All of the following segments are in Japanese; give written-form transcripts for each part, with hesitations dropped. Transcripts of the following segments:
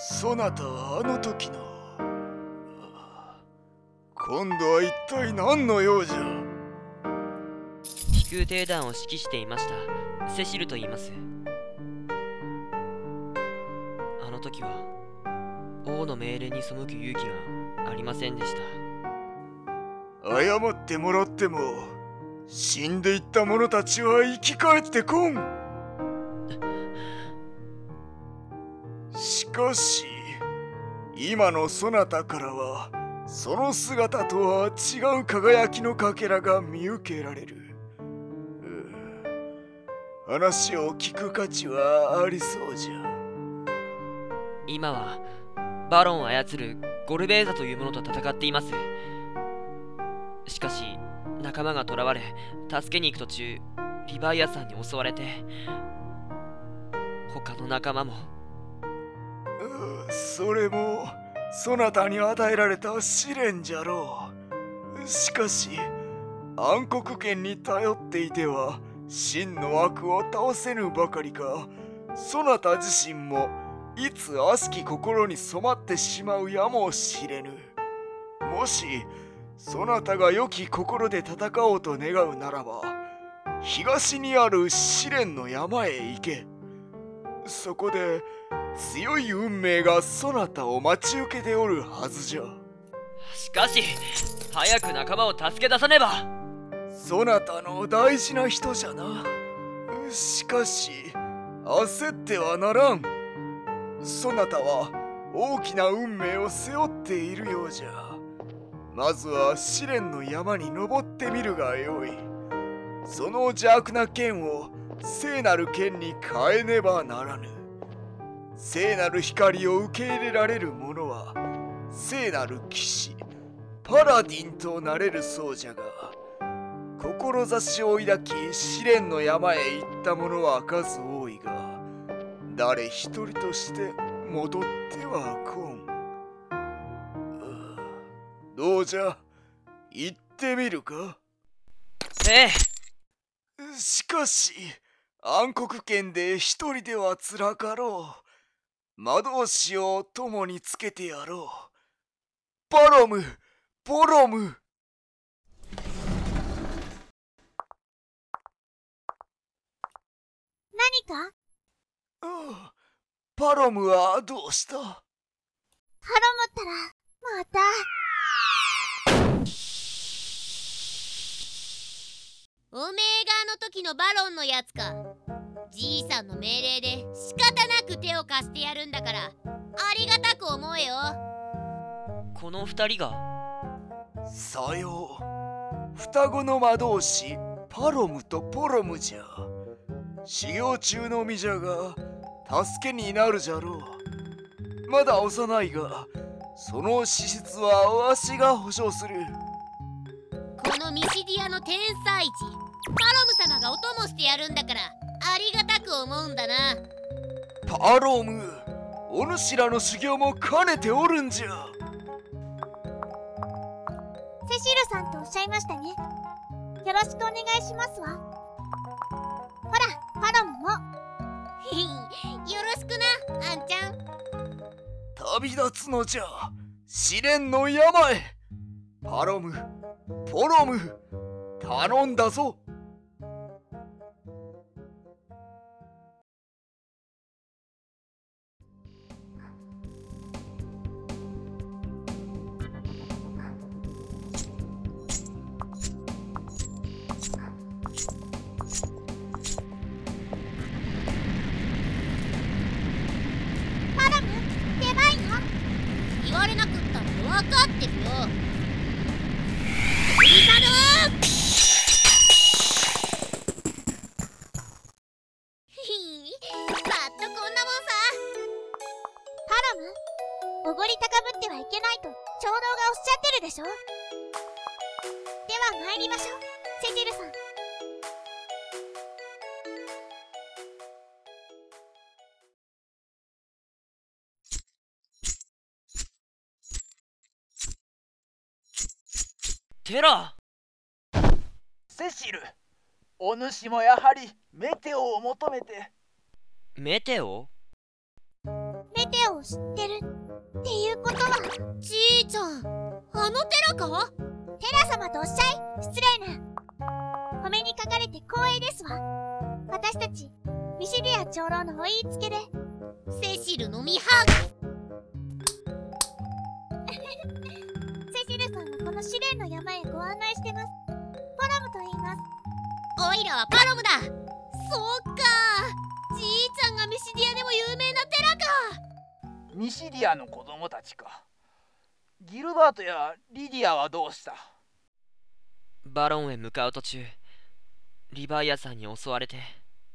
そなたはあの時の。今度は一体何の用じゃ。 飛空艇団を指揮していましたセシルと言います。あの時は王の命令に背く勇気がありませんでした。 謝ってもらっても死んでいった者たちは生き返ってこん。しかし今のそなたからはその姿とは違う輝きのかけらが見受けられる。話を聞く価値はありそうじゃ。 今はバロンを操るゴルベーザという者と戦っています。しかし仲間が囚われ助けに行く途中リヴァイアさんに襲われて、他の仲間も。 それもそなたに与えられた試練じゃろう。しかし暗黒剣に頼っていては真の悪を倒せぬばかりか、そなた自身もいつ悪しき心に染まってしまうやもしれぬ。もしそなたが良き心で戦おうと願うならば、東にある試練の山へ行け。そこで強い運命がそなたを待ち受けておるはずじゃ。 しかし早く仲間を助け出さねば。 そなたの大事な人じゃな。しかし焦ってはならん。そなたは大きな運命を背負っているようじゃ。まずは試練の山に登ってみるがよい。その邪悪な剣を聖なる剣に変えねばならぬ。聖なる光を受け入れられる者は聖なる騎士パラディンとなれるそうじゃが、志を抱き試練の山へ行った者は数多いが、誰一人として戻ってはこん。どうじゃ、行ってみるか。 ええ。 しかし暗黒剣で一人ではつらかろう。魔導士を共につけてやろう。バロム、ボロム。 何か？ バロムはどうした？ ハロムったらまた。 おめえがあの時のバロンのやつか。じいさんの命令で仕方なく手を貸してやるんだからありがたく思えよ。 この二人が。 さよう、双子の魔導士パロムとポロムじゃ。修行中の身じゃが助けになるじゃろう。まだ幼いがその資質はわしが保証する。 このミシディアの天才児パロム様がお供してやるんだからありがたく思うんだな。 パロム、お主らの修行も兼ねておるんじゃ。 セシルさんとおっしゃいましたね。よろしくお願いしますわ。ほら、パロムも。 よろしくな、あんちゃん。 旅立つのじゃ、試練の山へ。パロム、ポロム、頼んだぞ。 パロム、出番よ。 言われなくったって分かってるよ。リザドーバッとこんなもんさ。 パロム、おごり高ぶってはいけないと長老がおっしゃってるでしょ。では参りましょう、セシルさん。 テラ。 セシル、お主もやはりメテオを求めて。 メテオ？ メテオをを知ってるっていうことは、 じいちゃん、あの寺か？ テラ様とおっしゃい。失礼な。お目にかかれて光栄ですわ。私たちミシリア長老のお言いつけで。 セシルのミハセシルさんはこの試練の山へご案内してます。ポロムと言います。 オイラはパロムだ。そうか、じいちゃんがミシリアでも有名な寺か。 ミシリアの子供たちか。ギルバートやリディアはどうした？ バロンへ向かう途中、リヴァイアさんに襲われて。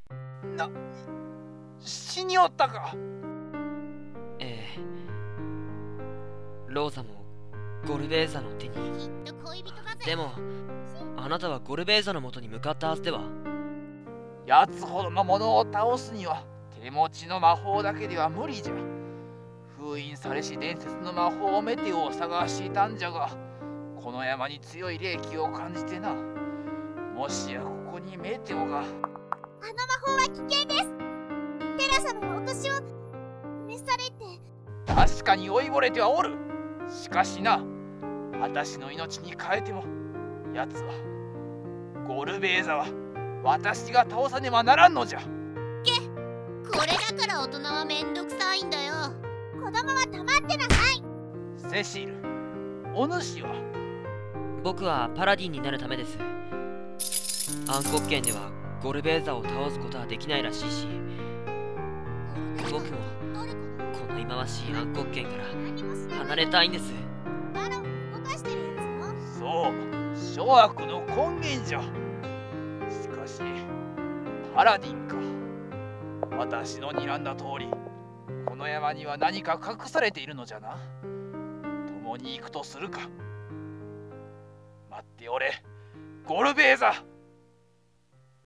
死におったか。 ええ。ローザもゴルベーザの手に。 きっと恋人だぜ。 でもあなたはゴルベーザの元に向かったはずでは。 奴ほどのものを倒すには手持ちの魔法だけでは無理じゃ。封印されし伝説の魔法メテオを探していたんじゃが、この山に強い霊気を感じてな。もしやここにメテオが。 あの魔法は危険です。テラ様はお年を召されて。 確かに老いぼれてはおる。しかしな、私の命に変えても奴は、ゴルベーザは私が倒さねばならんのじゃ。 これだから大人はめんどくさいんだよ。 子供は黙ってなさい。 セシル、お主は？ 僕はパラディンになるためです。暗黒圏ではゴルベーザを倒すことはできないらしいし、僕もこの忌まわしい暗黒圏から何もしない。 離れたいんです。 バロンを動かしてるやつよ。 そう、諸悪の根源じゃ。しかしパラディンか。私の睨んだ通り、この山には何か隠されているのじゃな。共に行くとするか。待っておれ、ゴルベーザ。